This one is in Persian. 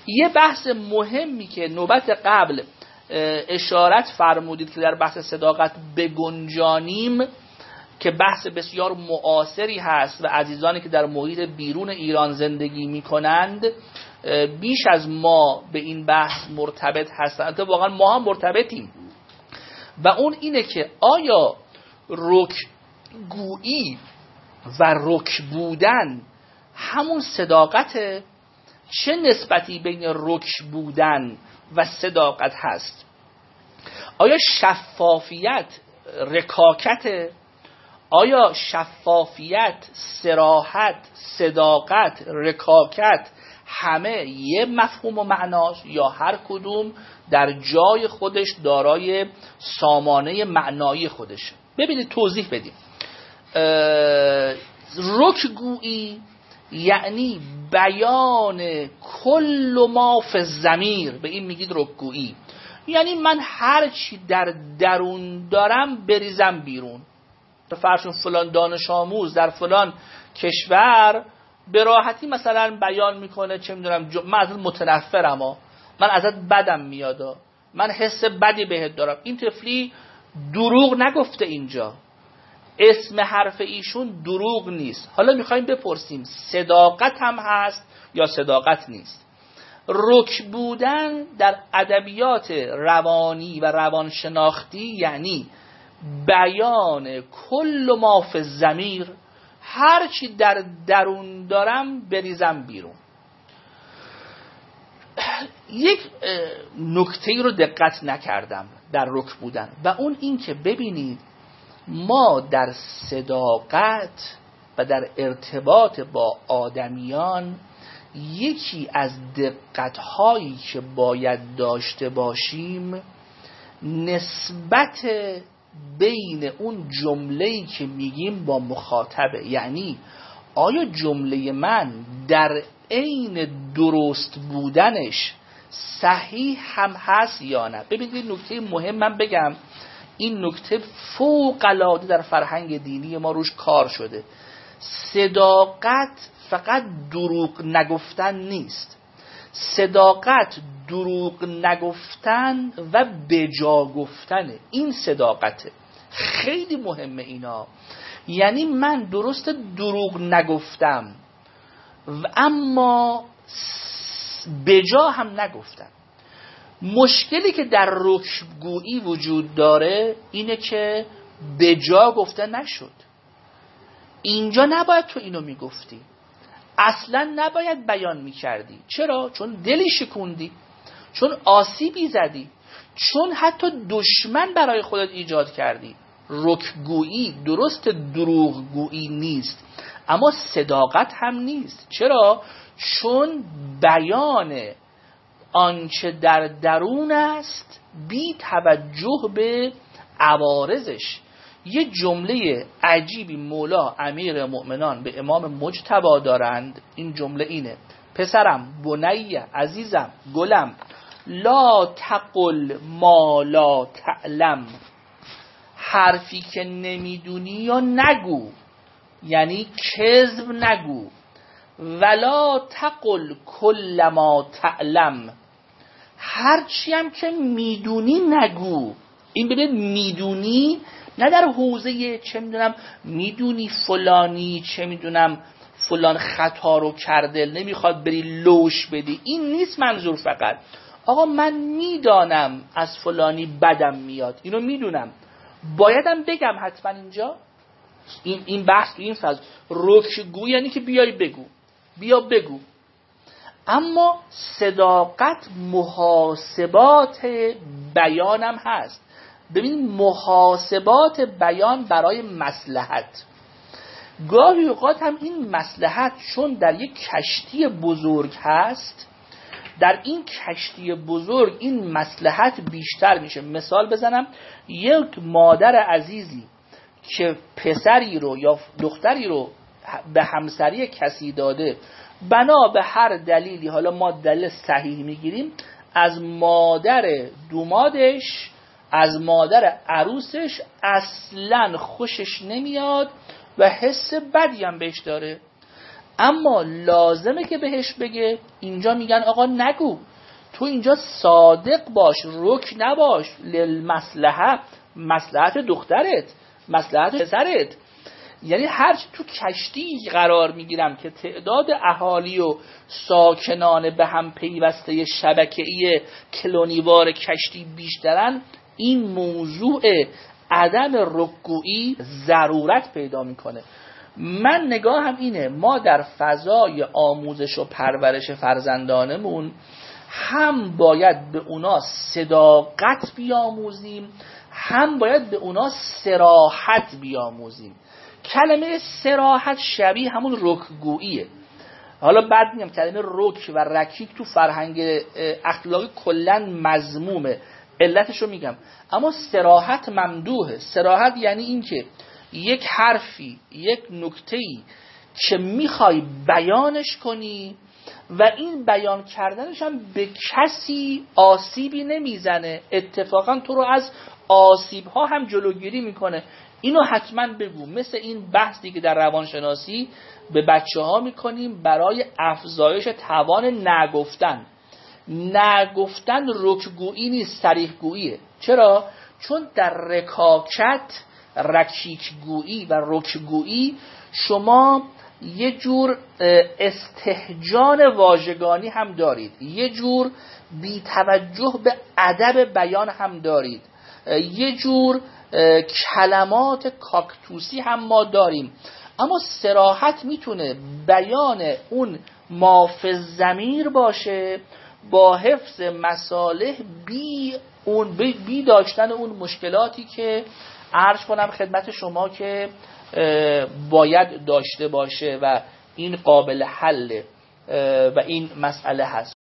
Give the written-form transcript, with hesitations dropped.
یه بحث مهمی که نوبت قبل اشارت فرمودید که در بحث صداقت بگنجانیم، که بحث بسیار معاصری هست و عزیزانی که در محیط بیرون ایران زندگی می کنند بیش از ما به این بحث مرتبط هستند، واقعا ما هم مرتبطیم، و اون اینه که آیا رکگویی و رک بودن همون صداقته؟ چه نسبتی بین رک بودن و صداقت هست؟ آیا شفافیت رکاکته؟ آیا شفافیت، صراحت، صداقت، رکاکت همه یه مفهوم و معناست، یا هر کدوم در جای خودش دارای سامانه معنایی خودشه؟ ببینید توضیح بدیم. رکگویی یعنی بیان کل ما فی الضمیر، به این میگید رکگویی. یعنی من هر چی در درون دارم بریزم بیرون. فرض فلان دانش آموز در فلان کشور به راحتی مثلا بیان میکنه چه میدونم من ازت متنفرم، من ازت بدم میاد، من حس بدی بهت دارم. این طفلی دروغ نگفته، اینجا اسم حرف ایشون دروغ نیست. حالا میخوایم بپرسیم صداقت هم هست یا صداقت نیست؟ رک بودن در ادبیات روانی و روانشناختی یعنی بیان کل ما فی الضمیر، هر چی در درون دارم بریزم بیرون. یک نکته رو دقت نکردم در رک بودن، و اون این که ببینید ما در صداقت و در ارتباط با آدمیان یکی از دقت‌هایی که باید داشته باشیم نسبت بین اون جمله‌ای که میگیم با مخاطبه. یعنی آیا جمله من در عین درست بودنش صحیح هم هست یا نه؟ ببینید نکته مهم من بگم، این نکته فوق‌العاده در فرهنگ دینی ما روش کار شده. صداقت فقط دروغ نگفتن نیست، صداقت دروغ نگفتن و بجا گفتنه. این صداقته، خیلی مهمه اینا. یعنی من درست دروغ نگفتم اما بجا هم نگفتم. مشکلی که در رکگویی وجود داره اینه که بجا گفته نشد. اینجا نباید تو اینو میگفتی، اصلا نباید بیان میکردی. چرا؟ چون دلی شکوندی، چون آسیبی زدی، چون حتی دشمن برای خودت ایجاد کردی. رکگویی درست دروغگویی نیست، اما صداقت هم نیست. چرا؟ چون بیان آنچه در درون است بی توجه به عوارضش. یه جمله عجیبی مولا امیر مؤمنان به امام مجتبی دارند. این جمله اینه: پسرم، بنیه، عزیزم، گلم، لا تقل ما لا تعلم. حرفی که نمیدونی یا نگو، یعنی کذب نگو. ولا تقل کل ما تعلم، هرچی هم که میدونی نگو. این ببین میدونی نه در حوزه چه میدونم میدونی فلانی چه میدونم فلان خطا رو کرده نمیخواد بری لوش بدی، این نیست منظور. فقط آقا من میدانم از فلانی بدم میاد، اینو میدونم، بایدم بگم حتما اینجا. این بحث تو این فاز رکگو یعنی که بیای بگو، بیا بگو. اما صداقت محاسبات بیانم هست. ببین محاسبات بیان برای مصلحت، گاهی اوقات هم این مصلحت چون در یک کشتی بزرگ هست، در این کشتی بزرگ این مصلحت بیشتر میشه. مثال بزنم، یک مادر عزیزی که پسری رو یا دختری رو به همسری کسی داده، بنا به هر دلیلی، حالا ما دلیل صحیح میگیریم، از مادر دومادش، از مادر عروسش اصلا خوشش نمیاد و حس بدی هم بهش داره. اما لازمه که بهش بگه. اینجا میگن آقا نگو، تو اینجا صادق باش، رک نباش، مصلحت دخترت، مصلحت پسرت. یعنی هرچی تو کشتی قرار میگیرم که تعداد اهالی و ساکنان به هم پیوسته شبکه‌ای کلونیوار کشتی بیشترن، این موضوع عدم رکگویی ضرورت پیدا میکنه. من نگاهم اینه ما در فضای آموزش و پرورش فرزندانمون هم باید به اونا صداقت بیاموزیم، هم باید به اونا صراحت بیاموزیم. کلمه صراحت شبیه همون رکگوییه. حالا بعد میگم کلمه رک و رکیک تو فرهنگ اخلاقی کلن مذمومه، علتشو میگم. اما صراحت ممدوحه. صراحت یعنی این که یک حرفی، یک نکته‌ای که میخوای بیانش کنی و این بیان کردنش هم به کسی آسیبی نمیزنه، اتفاقا تو رو از آسیب‌ها هم جلوگیری میکنه، اینو حتما بگو. مثل این بحثی که در روانشناسی به بچه‌ها میکنیم برای افزایش توان نگفتن. نگفتن رکگویی نیست، صریح‌گوییه. چرا؟ چون در رکاکت، رکیکگویی و رکگویی شما یه جور استهجان واژگانی هم دارید، یه جور بی‌توجه به ادب بیان هم دارید، یه جور کلمات کاکتوسی هم ما داریم. اما صراحت میتونه بیان اون مافی الضمیر باشه با حفظ مصالح، بی داشتن اون مشکلاتی که عرض کنم خدمت شما که باید داشته باشه و این قابل حله و این مسئله هست.